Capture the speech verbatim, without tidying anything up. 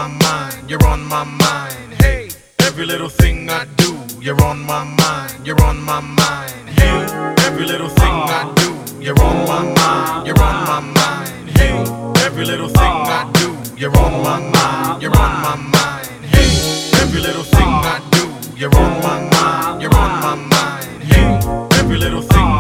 mind, you're on my mind. Hey, every little thing I do, you're on my mind, you're on my mind. Hey, every little thing I do, you're on my mind, you're on my mind. Hey, every little thing I do, you're on my mind, you're on my mind. Hey, every little thing I do, you're on my mind, you're on my mind. Hey, every little